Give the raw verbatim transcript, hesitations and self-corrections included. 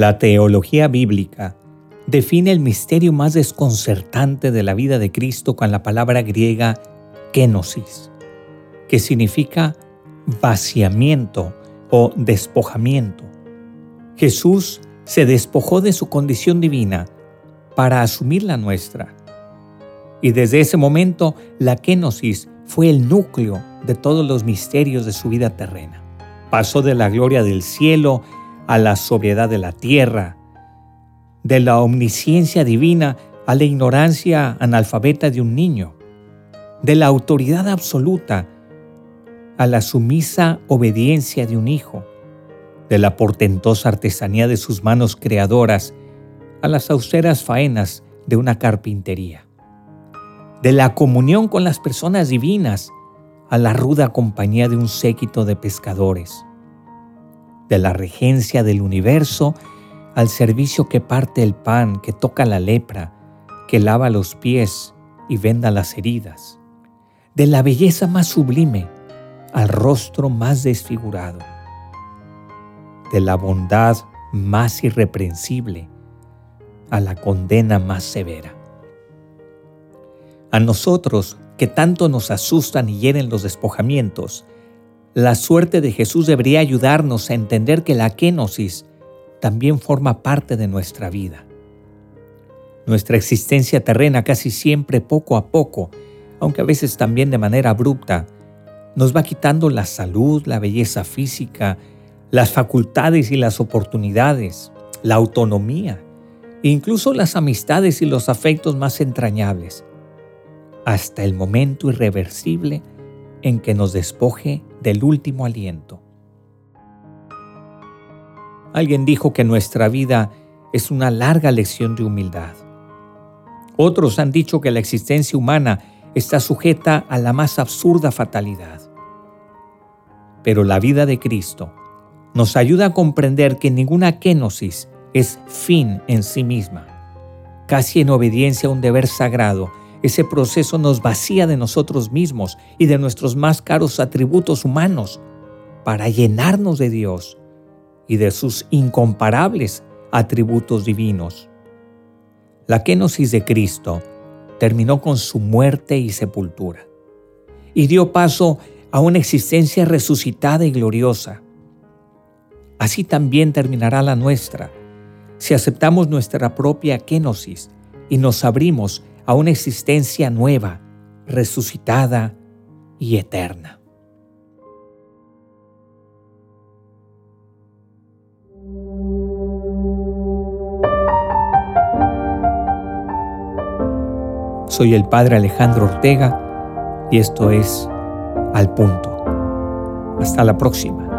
La teología bíblica define el misterio más desconcertante de la vida de Cristo con la palabra griega kenosis, que significa vaciamiento o despojamiento. Jesús se despojó de su condición divina para asumir la nuestra. Y desde ese momento, la kenosis fue el núcleo de todos los misterios de su vida terrena. Pasó de la gloria del cielo a la sobriedad de la tierra, de la omnisciencia divina a la ignorancia analfabeta de un niño, de la autoridad absoluta a la sumisa obediencia de un hijo, de la portentosa artesanía de sus manos creadoras a las austeras faenas de una carpintería, de la comunión con las personas divinas a la ruda compañía de un séquito de pescadores, de la regencia del universo al servicio que parte el pan, que toca la lepra, que lava los pies y venda las heridas, de la belleza más sublime al rostro más desfigurado, de la bondad más irreprensible a la condena más severa. A nosotros, que tanto nos asustan y hieren los despojamientos, la suerte de Jesús debería ayudarnos a entender que la kenosis también forma parte de nuestra vida. Nuestra existencia terrena casi siempre poco a poco, aunque a veces también de manera abrupta, nos va quitando la salud, la belleza física, las facultades y las oportunidades, la autonomía, e incluso las amistades y los afectos más entrañables, hasta el momento irreversible en que nos despoje del último aliento. Alguien dijo que nuestra vida es una larga lección de humildad. Otros han dicho que la existencia humana está sujeta a la más absurda fatalidad. Pero la vida de Cristo nos ayuda a comprender que ninguna kenosis es fin en sí misma. Casi en obediencia a un deber sagrado, ese proceso nos vacía de nosotros mismos y de nuestros más caros atributos humanos para llenarnos de Dios y de sus incomparables atributos divinos. La kenosis de Cristo terminó con su muerte y sepultura y dio paso a una existencia resucitada y gloriosa. Así también terminará la nuestra, si aceptamos nuestra propia kenosis y nos abrimos a una existencia nueva, resucitada y eterna. Soy el Padre Alejandro Ortega y esto es Al Punto. Hasta la próxima.